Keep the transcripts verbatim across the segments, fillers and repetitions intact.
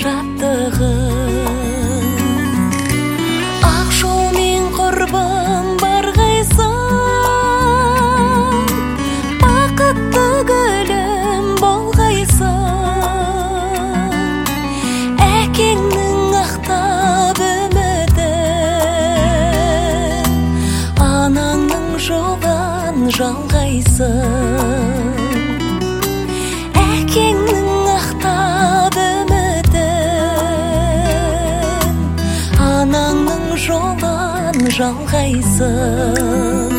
шаттығым. Ақ жолмен құрбым барғайсың, бақытты гүлім болғайсың. Әкеңнің ақтап үмітін, анаңның жолын жалғайсың. Әкеңнің ақтап үмітін, анаңның жолын жалғайсың.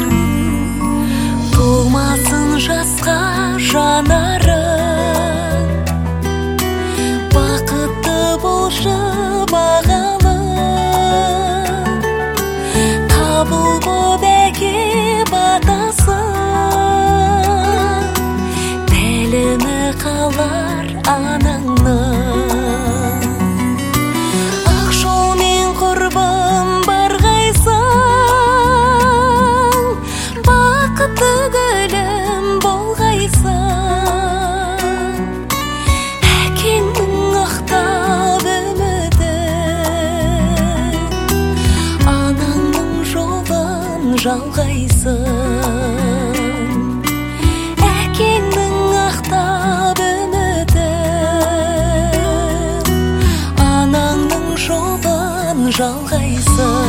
Толмасын жасқа жанарың, бақытты болшы бағалы. Табылып әке батасы, тәлімі қалар анаңның. Ақ жолмен құрбым барғайсың, бақытты гүлім болғайсың. Әкеңнің ақтап үмітін, анаңның жолын жалғайсың. Әкеңнің ақтап үмітін, анаңның жолын жалғайсың.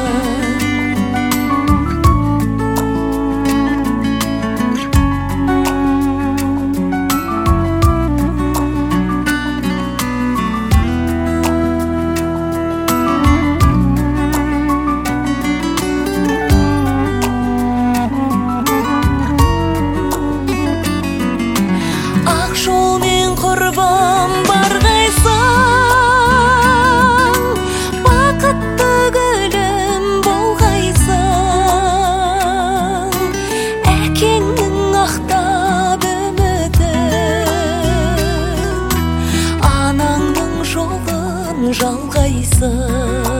Ақ жолмен құрбым барғайсың, бақытты гүлім болғайсың. Әкеңнің ақтап үмітін, анаңның жолын жалғайсың.